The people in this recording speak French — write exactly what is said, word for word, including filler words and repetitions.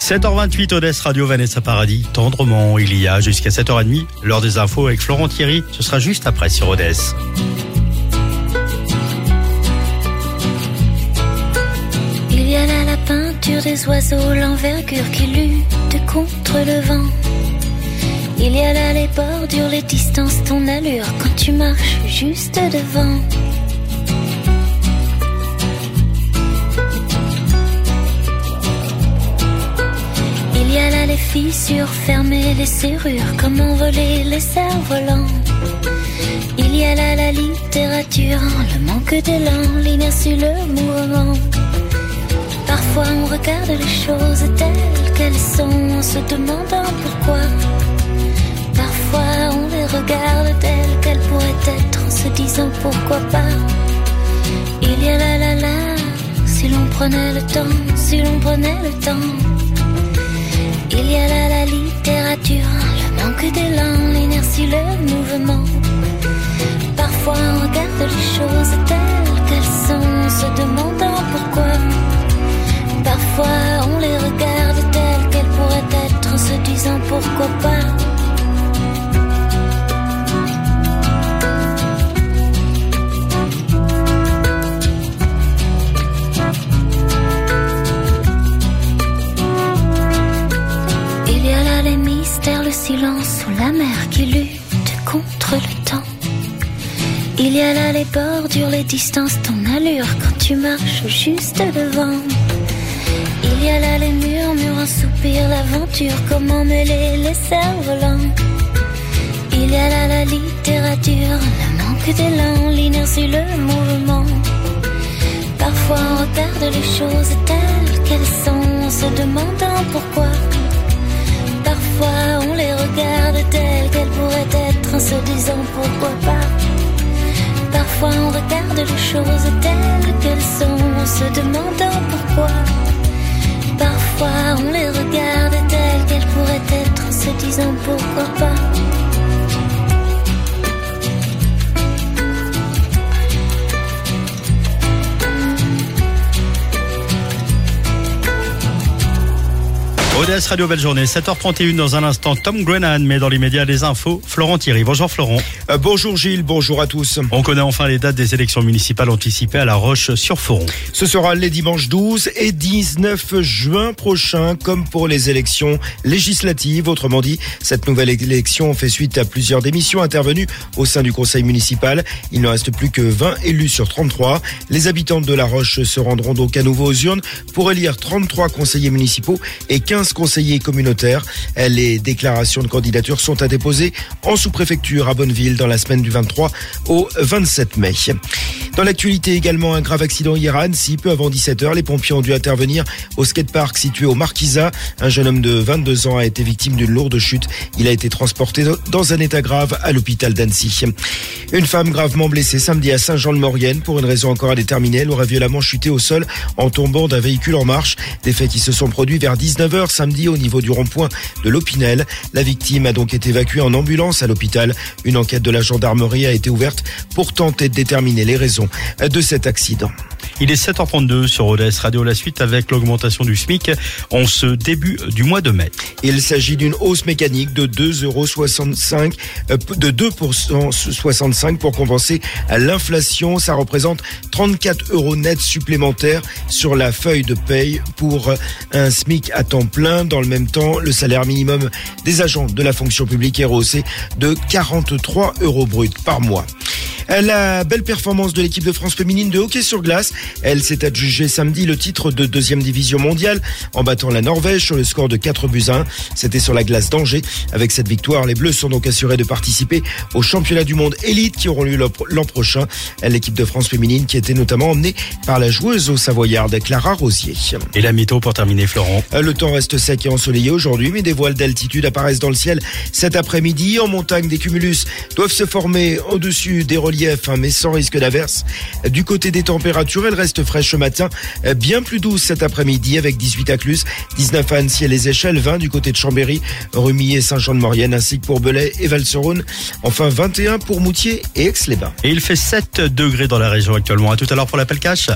sept heures vingt-huit, Odesse Radio, Vanessa Paradis, tendrement, il y a jusqu'à sept heures trente, l'heure des infos avec Florent Thierry, ce sera juste après sur Odesse. Il y a là la peinture des oiseaux, l'envergure qui lutte contre le vent. Il y a là les bordures, les distances, ton allure quand tu marches juste devant. Il y a là les fissures fermées, les serrures, comment voler les cerfs-volants. Il y a là la littérature, le manque d'élan, l'inertie, le mouvement. Parfois on regarde les choses telles qu'elles sont en se demandant pourquoi. Parfois on les regarde telles qu'elles pourraient être en se disant pourquoi pas. Il y a là la la, si l'on prenait le temps, si l'on prenait le temps. Il y a là la littérature, le manque d'élan, l'inertie, le mouvement. Parfois on regarde les choses telles qu'elles sont en se demandant pourquoi. Parfois on les regarde telles qu'elles pourraient être en se disant pourquoi pas. Il y a là les mystères, le silence ou la mer qui lutte contre le temps. Il y a là les bordures, les distances, ton allure quand tu marches juste devant. Il y a là les murmures, un soupir, l'aventure, comment mêler les cerfs-volants. Il y a là la littérature, le manque d'élan, l'inertie, le mouvement. Parfois on regarde les choses telles qu'elles sont en se demandant pourquoi. Parfois on les regarde telles qu'elles pourraient être en se disant pourquoi pas. Parfois on regarde les choses telles qu'elles sont en se demandant pourquoi. Parfois on les regarde telles qu'elles pourraient être en se disant pourquoi pas. Odesse Radio, belle journée, sept heures trente et une dans un instant, Tom Grennan, mais dans les médias les infos, Florent Thierry. Bonjour Florent. Euh, bonjour Gilles, bonjour à tous. On connaît enfin les dates des élections municipales anticipées à La Roche-sur-Foron. Ce sera les dimanches douze et dix-neuf juin prochains, comme pour les élections législatives. Autrement dit, cette nouvelle élection fait suite à plusieurs démissions intervenues au sein du conseil municipal. Il ne reste plus que vingt élus sur trente-trois. Les habitants de La Roche se rendront donc à nouveau aux urnes pour élire trente-trois conseillers municipaux et quinze conseillers communautaires. Les déclarations de candidature sont à déposer en sous-préfecture à Bonneville dans la semaine du vingt-trois au vingt-sept mai. Dans l'actualité également, un grave accident hier à Annecy. Peu avant dix-sept heures, les pompiers ont dû intervenir au skatepark situé au Marquisat. Un jeune homme de vingt-deux ans a été victime d'une lourde chute. Il a été transporté dans un état grave à l'hôpital d'Annecy. Une femme gravement blessée samedi à Saint-Jean-de-Maurienne. Pour une raison encore à déterminer, elle aurait violemment chuté au sol en tombant d'un véhicule en marche. Des faits qui se sont produits vers dix-neuf heures samedi au niveau du rond-point de l'Opinel. La victime a donc été évacuée en ambulance à l'hôpital. Une enquête de la gendarmerie a été ouverte pour tenter de déterminer les raisons de cet accident. Il est sept heures trente-deux sur Odesse Radio, la suite avec l'augmentation du SMIC en ce début du mois de mai. Il s'agit d'une hausse mécanique de deux euros soixante-cinq, de deux pour cent soixante-cinq pour compenser l'inflation. Ça représente trente-quatre euros nets supplémentaires sur la feuille de paye pour un SMIC à temps plein. Dans le même temps, le salaire minimum des agents de la fonction publique est rehaussé de quarante-trois euros bruts par mois. La belle performance de l'équipe de France féminine de hockey sur glace. Elle s'est adjugée samedi le titre de deuxième division mondiale en battant la Norvège sur le score de quatre buts à un. C'était sur la glace d'Angers. Avec cette victoire, les Bleus sont donc assurés de participer aux championnats du monde élite qui auront lieu l'an prochain. L'équipe de France féminine qui était notamment emmenée par la joueuse au Savoyarde, Clara Rosier. Et la météo pour terminer, Florent. Le temps reste sec et ensoleillé aujourd'hui, mais des voiles d'altitude apparaissent dans le ciel cet après-midi. En montagne, des cumulus doivent se former au-dessus des reliefs, mais sans risque d'averse. Du côté des températures, elles restent fraîches ce matin, bien plus douces cet après-midi avec dix-huit à Cluse, dix-neuf à Annecy et les Échelles, vingt du côté de Chambéry, Rumilly et Saint-Jean-de-Maurienne, ainsi que pour Belay et Val-sur-Rhône. Enfin, vingt et un pour Moutier et Aix-les-Bains. Et il fait sept degrés dans la région actuellement. À tout à l'heure pour l'appel cash.